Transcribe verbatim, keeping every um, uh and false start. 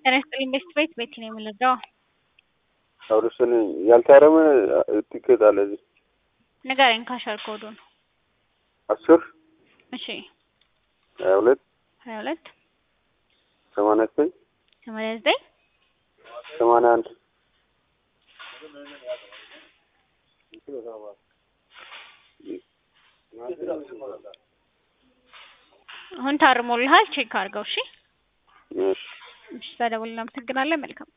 ጤናስጥልኝ ቤስት ቤት ቤት ነው የምንለው። አውርሰን ያልታረመ ትኬት አለ እዚህ ንገረኝ ካሸር ኮዱን። አስር እሺ ሀያ ሁለት ሀያ ሁለት ሰማንያ ዘጠኝ ሰማንያ ዘጠኝ ሰማንያ አንድ አሁን ታርሞልሃል ቼክ አድርገው። እሺ እሺ እሺ ተደውልና አመሰግናለን። መልካም